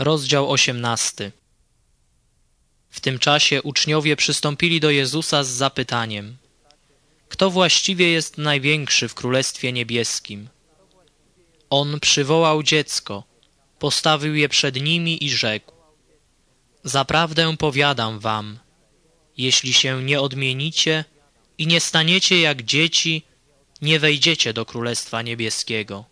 Rozdział 18. W tym czasie uczniowie przystąpili do Jezusa z zapytaniem: kto właściwie jest największy w Królestwie Niebieskim? On przywołał dziecko, postawił je przed nimi i rzekł: zaprawdę powiadam wam, jeśli się nie odmienicie i nie staniecie jak dzieci, nie wejdziecie do Królestwa Niebieskiego.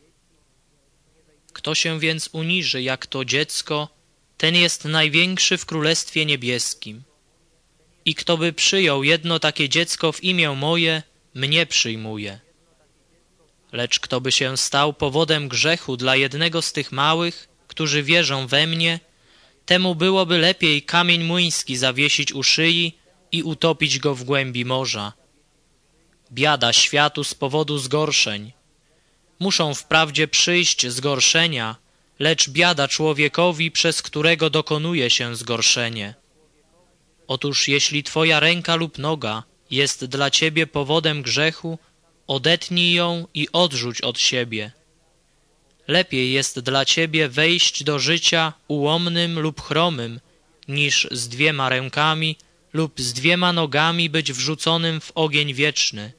Kto się więc uniży jak to dziecko, ten jest największy w Królestwie Niebieskim. I kto by przyjął jedno takie dziecko w imię moje, mnie przyjmuje. Lecz kto by się stał powodem grzechu dla jednego z tych małych, którzy wierzą we mnie, temu byłoby lepiej kamień młyński zawiesić u szyi i utopić go w głębi morza. Biada światu z powodu zgorszeń. Muszą wprawdzie przyjść zgorszenia, lecz biada człowiekowi, przez którego dokonuje się zgorszenie. Otóż jeśli twoja ręka lub noga jest dla ciebie powodem grzechu, odetnij ją i odrzuć od siebie. Lepiej jest dla ciebie wejść do życia ułomnym lub chromym, niż z 2 rękami lub z 2 nogami być wrzuconym w ogień wieczny.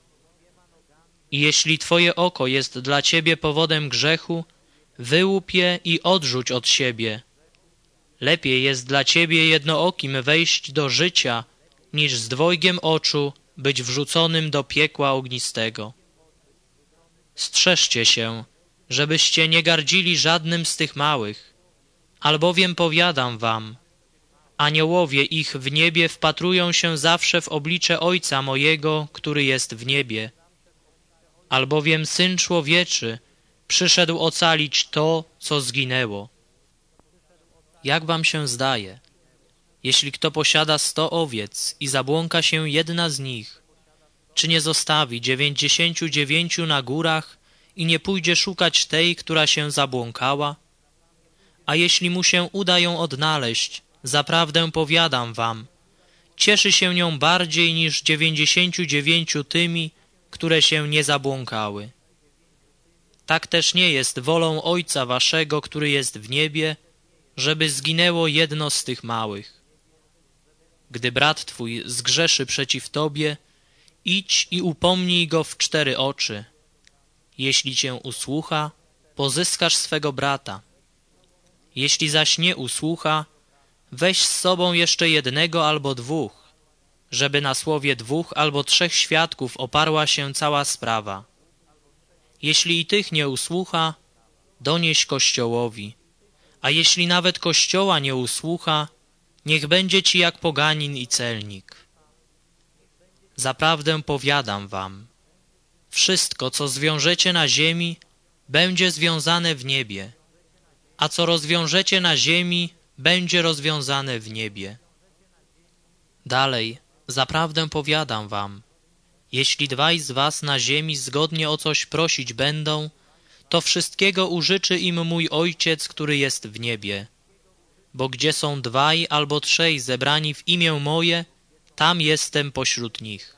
I jeśli twoje oko jest dla ciebie powodem grzechu, wyłup je i odrzuć od siebie. Lepiej jest dla ciebie jednookim wejść do życia, niż z 2 oczu być wrzuconym do piekła ognistego. Strzeżcie się, żebyście nie gardzili żadnym z tych małych, albowiem powiadam wam, aniołowie ich w niebie wpatrują się zawsze w oblicze Ojca mojego, który jest w niebie. Albowiem Syn Człowieczy przyszedł ocalić to, co zginęło. Jak wam się zdaje, jeśli kto posiada 100 owiec i zabłąka się jedna z nich, czy nie zostawi 99 na górach i nie pójdzie szukać tej, która się zabłąkała? A jeśli mu się uda ją odnaleźć, zaprawdę powiadam wam, cieszy się nią bardziej niż 99 tymi, które się nie zabłąkały. Tak też nie jest wolą Ojca waszego, który jest w niebie, żeby zginęło jedno z tych małych. Gdy brat twój zgrzeszy przeciw tobie, idź i upomnij go w 4 oczy. Jeśli cię usłucha, pozyskasz swego brata. Jeśli zaś nie usłucha, weź z sobą jeszcze 1 albo 2, żeby na słowie 2 albo 3 świadków oparła się cała sprawa. Jeśli i tych nie usłucha, donieś Kościołowi, a jeśli nawet Kościoła nie usłucha, niech będzie ci jak poganin i celnik. Zaprawdę powiadam wam, wszystko, co zwiążecie na ziemi, będzie związane w niebie, a co rozwiążecie na ziemi, będzie rozwiązane w niebie. Dalej, zaprawdę powiadam wam, jeśli 2 z was na ziemi zgodnie o coś prosić będą, to wszystkiego użyczy im mój Ojciec, który jest w niebie. Bo gdzie są 2 albo 3 zebrani w imię moje, tam jestem pośród nich.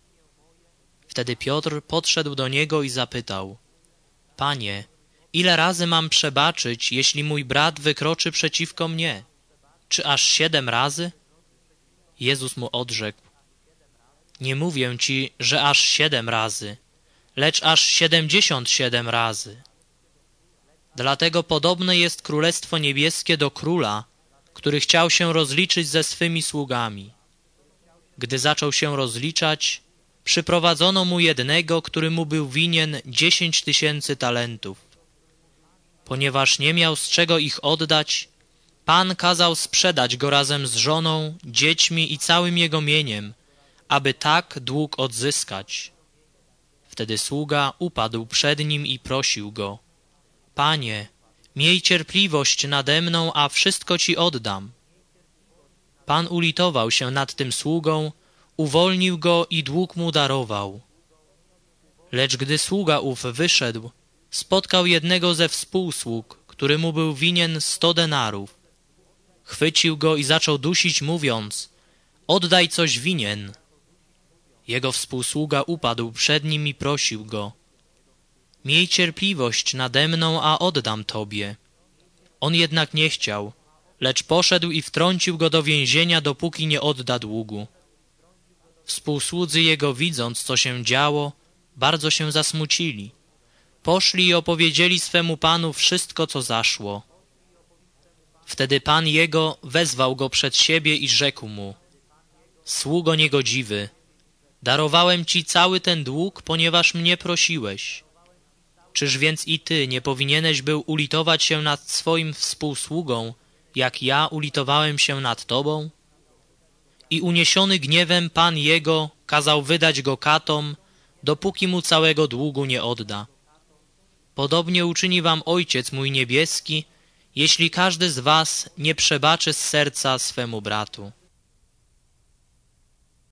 Wtedy Piotr podszedł do niego i zapytał: Panie, ile razy mam przebaczyć, jeśli mój brat wykroczy przeciwko mnie? Czy aż 7 razy? Jezus mu odrzekł: nie mówię ci, że aż 7 razy, lecz aż 77 razy. Dlatego podobne jest Królestwo Niebieskie do króla, który chciał się rozliczyć ze swymi sługami. Gdy zaczął się rozliczać, przyprowadzono mu jednego, który mu był winien 10 000 talentów. Ponieważ nie miał z czego ich oddać, Pan kazał sprzedać go razem z żoną, dziećmi i całym jego mieniem, aby tak dług odzyskać. Wtedy sługa upadł przed nim i prosił go: Panie, miej cierpliwość nade mną, a wszystko ci oddam. Pan ulitował się nad tym sługą, uwolnił go i dług mu darował. Lecz gdy sługa ów wyszedł, spotkał jednego ze współsług, który mu był winien 100 denarów. Chwycił go i zaczął dusić, mówiąc: oddaj coś winien. Jego współsługa upadł przed nim i prosił go: miej cierpliwość nade mną, a oddam tobie. On jednak nie chciał, lecz poszedł i wtrącił go do więzienia, dopóki nie odda długu. Współsłudzy jego, widząc, co się działo, bardzo się zasmucili. Poszli i opowiedzieli swemu panu wszystko, co zaszło. Wtedy pan jego wezwał go przed siebie i rzekł mu: sługo niegodziwy, darowałem ci cały ten dług, ponieważ mnie prosiłeś. Czyż więc i ty nie powinieneś był ulitować się nad swoim współsługą, jak ja ulitowałem się nad tobą? I uniesiony gniewem pan jego kazał wydać go katom, dopóki mu całego długu nie odda. Podobnie uczyni wam Ojciec mój niebieski, jeśli każdy z was nie przebaczy z serca swemu bratu.